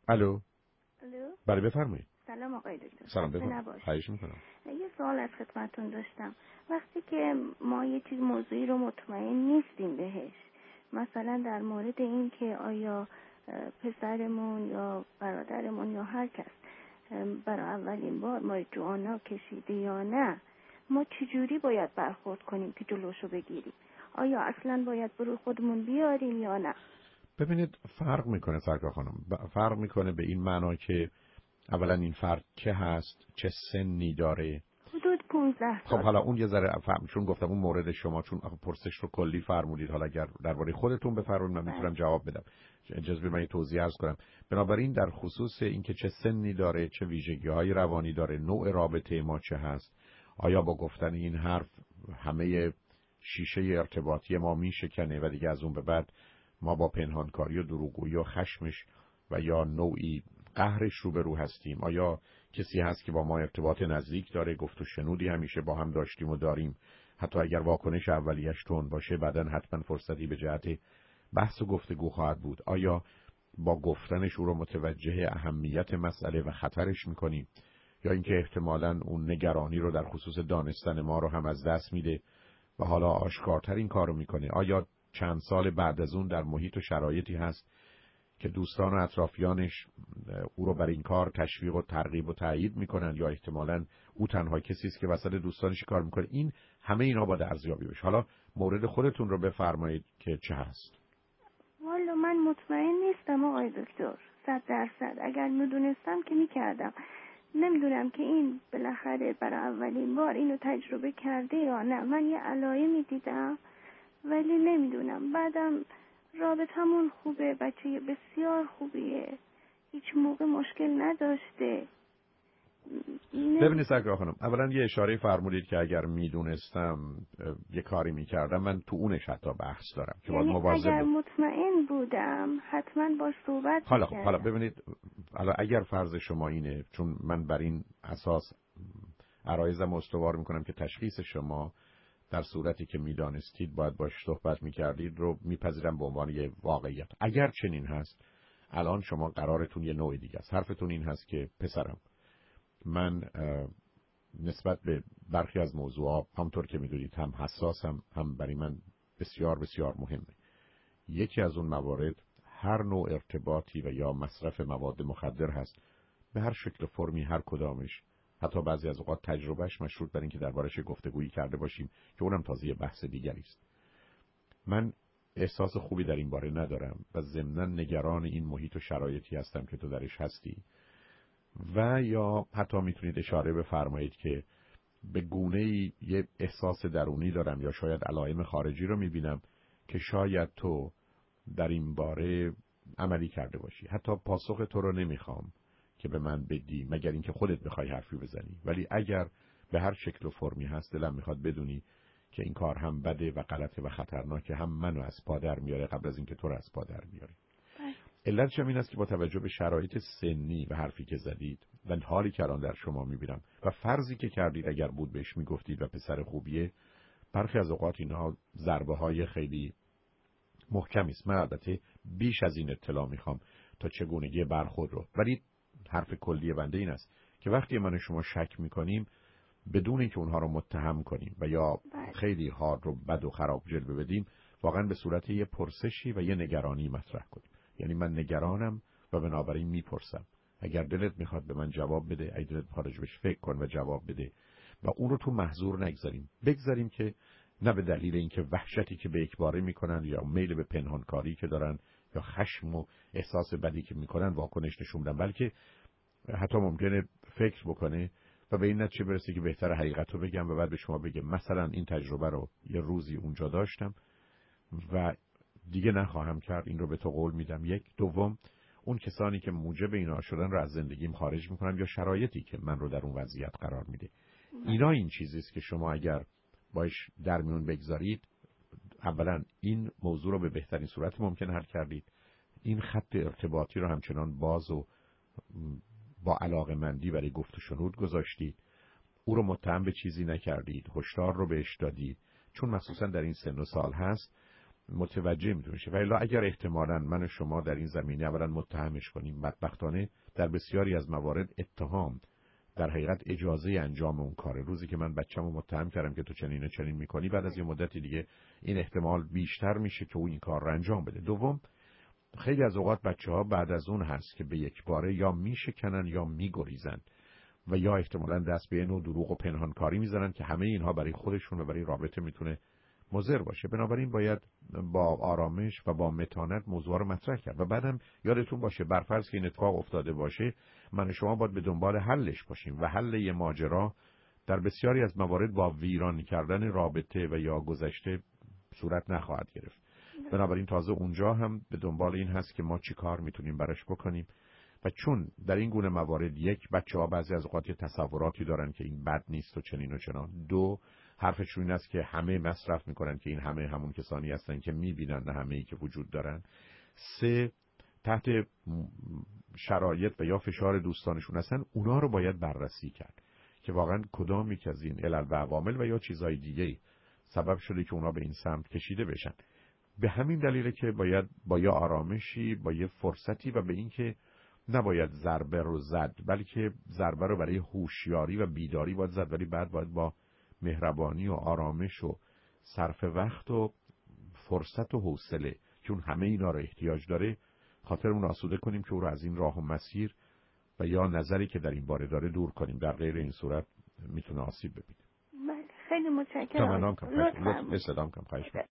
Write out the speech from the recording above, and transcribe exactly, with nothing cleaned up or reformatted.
الو. الو. بله بفرمایید. سلام آقای دکتر. سلام بفرمایید. خواهش میکنم. یه سوال از خدمتتون داشتم. وقتی که ما یه چیز موضوعی رو مطمئن نیستیم بهش، مثلا در مورد این که آیا پسرمون یا برادرمون یا هر کس برای اولین بار ماریجوانا کشیده یا نه، ما چجوری باید برخورد کنیم که جلوشو بگیریم؟ آیا اصلا باید برو خودمون بیاریم یا نه؟ ببینید فرق میکنه سرکار خانم، فرق میکنه به این معنا که اولا این فرد که هست، چه سنی داره. حدود پانزده سال. خب حالا اون یه ذره فهم، چون گفتم اون مورد شما، چون پرسش رو کلی فرمودید، حالا اگر درباره خودتون بفرمایید من میتونم جواب بدم. اجازه بدید من توضیح عرض کنم. بنابراین در خصوص اینکه چه سنی داره، چه ویژگی‌های روانی داره، نوع رابطه ما چه هست، آیا با گفتن این حرف همه شیشه ارتباطی ما میشکنه و دیگه از اون به بعد ما با پنهانکاری و دروغگویی و خشمش و یا نوعی قهرش روبرو هستیم؟ آیا کسی هست که با ما ارتباط نزدیک داره، گفت و شنودی همیشه با هم داشتیم و داریم، حتی اگر واکنش اولیش تند باشه بعداً حتما فرصتی به جهت بحث و گفتگو خواهد بود؟ آیا با گفتنش او رو متوجه اهمیت مسئله و خطرش میکنیم، یا اینکه احتمالاً اون نگرانی رو در خصوص دانستن ما رو هم از دست میده و حالا آشکارتر این کارو میکنه؟ آیا چند سال بعد از اون در محیط و شرایطی هست که دوستان و اطرافیانش او رو بر این کار تشویق و ترغیب و تایید میکنن، یا احتمالاً او تنها کسی است که وسط دوستانش کار میکنه؟ این همه اینا باید ارزیابی بشه. حالا مورد خودتون رو بفرمایید که چه هست. والا من مطمئن نیستم آقای دکتر، صد درصد. اگر میدونستم که میکردم. نمیدونم که این بالاخره برای اولین بار اینو تجربه کرده یا نه. من یه علائمی دیدم ولی نمیدونم. بعدم رابطمون خوبه، بچه بسیار خوبیه، هیچ موقع مشکل نداشته. ببینید سرکار خانم، اولا یه اشاره فرمودید که اگر میدونستم یه کاری میکردم. من تو اونش حتی بحث دارم که باید مواظب اگر مطمئن بودم حتما باش صحبت حالا میکردم. حالا ببینید، حالا اگر فرض شما اینه، چون من بر این اساس عرایزم استوار میکنم که تشخیص شما در صورتی که میدانستید باید باش صحبت میکردید رو میپذیرم به عنوان یه واقعیت. اگر چنین هست، الان شما قرارتون یه نوع دیگه است. حرفتون این هست که پسرم، من نسبت به برخی از موضوعات همطور که میدونید هم حساسم، هم برای من بسیار بسیار مهمه. یکی از اون موارد هر نوع ارتباطی و یا مصرف مواد مخدر هست، به هر شکل و فرمی، هر کدامش، حتی بعضی از اوقات تجربهش مشروط بر اینکه دربارش گفتگویی کرده باشیم که اونم تازه بحث دیگری است. من احساس خوبی در این باره ندارم و ضمناً نگران این محیط و شرایطی هستم که تو درش هستی، و یا حتی میتونید اشاره بفرمایید که به گونه‌ای یه احساس درونی دارم یا شاید علائم خارجی رو میبینم که شاید تو در این باره عملی کرده باشی. حتی پاسخ تو رو نمیخوام که به من بدی مگر اینکه خودت بخوای حرفی بزنی، ولی اگر به هر شکل و فرمی هست دلم میخواد بدونی که این کار هم بده و غلطه و خطرناکه، هم منو از پا در میاره قبل از اینکه تو رو از پا در میاره. علتش این است که با توجه به شرایط سنی و حرفی که زدید و حالی که الان در شما میبینم و فرضی که کردید اگر بود بهش میگفتید و پسر خوبیه، برخی از اوقات اینها ضربه های خیلی محکمی است. من البته بیش از این اطلاع میخوام تا چگونگی برخورد رو، ولی حرف کلی بنده این است که وقتی من و شما شک میکنیم بدون اینکه اونها رو متهم کنیم و یا خیلی هارد رو بد و خراب جلوه بدیم، واقعا به صورت یه پرسشی و یه نگرانی مطرح کنیم. یعنی من نگرانم و بنابراین میپرسم، اگر دلت میخواد به من جواب بده، اگر دلت میخواد بهش فکر کن و جواب بده، و اون رو تو محظور نگذاریم. بگذاریم که نه به دلیل اینکه وحشتی که به یکباره میکنن یا میل به پنهانکاری که دارن یا خشم و احساس بدی که میکنن واکنش نشون بدن، بلکه حتی ممکنه فکر بکنه و به این نتیجه برسه که بهتره حقیقت رو بگم و بعد به شما بگم مثلا این تجربه رو یه روزی اونجا داشتم و دیگه نخواهم کرد، این رو به تو قول میدم. یک. دوم، اون کسانی که موجب اینا شدن رو از زندگیم خارج میکنم یا شرایطی که من رو در اون وضعیت قرار میده. اینا این چیزیست که شما اگر باش در میون بگذارید، اولا این موضوع رو به بهترین صورت ممکن حل کردید، این خط ارتباطی رو همچنان باز و با علاقه‌مندی برای گفت و شنود گذاشتید، او رو متهم به چیزی نکردید، هشدار رو بهش دادید، چون مخصوصا در این سن و سال هست متوجه میتونه شه. ولی اگر احتمالاً من و شما در این زمینه اولا متهمش کنیم، بدبختانه در بسیاری از موارد اتهام در حقیقت اجازه انجام اون کاره. روزی که من بچه‌مو متهم کردم که تو چنین و چنین میکنی، بعد از یه مدتی دیگه این احتمال بیشتر میشه که او این کار رو انجام بده. دوم، خیلی از اوقات بچه‌ها بعد از اون هست که به یک باره یا میشکنن یا میگریزن و یا احتمالاً دست به نوع دروغ و پنهانکاری میزنن که همه اینها برای خودشون و برای رابطه میتونه مضر باشه. بنابراین باید با آرامش و با متانت موضوع رو مطرح کرد. و بعدم یادتون باشه برفرض که این اتفاق افتاده باشه، من و شما باید به دنبال حلش باشیم و حل یه ماجرا در بسیاری از موارد با ویران کردن رابطه و یا گذشته صورت نخواهد گرفت. بنابراین تازه اونجا هم به دنبال این هست که ما چی کار میتونیم براش بکنیم. و چون در این گونه موارد یک، بچه‌ها بعضی از اوقات تصوراتی دارن که این بد نیست و چنین و چنان. دو، حرفشون این است که همه مصرف میکنن که این همه همون کسانی هستن که میبینن، نه همه‌ای که وجود دارن. سه، تحت شرایط و یا فشار دوستانشون هستن، اونا رو باید بررسی کرد که واقعا کدام یک از این علل و عوامل و یا چیزهای دیگه سبب شده که اونا به این سمت کشیده بشن. به همین دلیله که باید با یه آرامشی، با یه فرصتی و به این که نباید ضربه رو زد، بلکه ضربه رو برای هوشیاری و بیداری باید زد، ولی بعد باید با مهربانی و آرامش و صرف وقت و فرصت و حوصله، چون همه اینا رو احتیاج داره، خاطرمون آسوده کنیم که او رو از این راه و مسیر و یا نظری که در این باره داره دور کنیم. در غیر این صورت میتونه آسیب ببینه. بله، خیلی متشکرم. تمام کم خواهش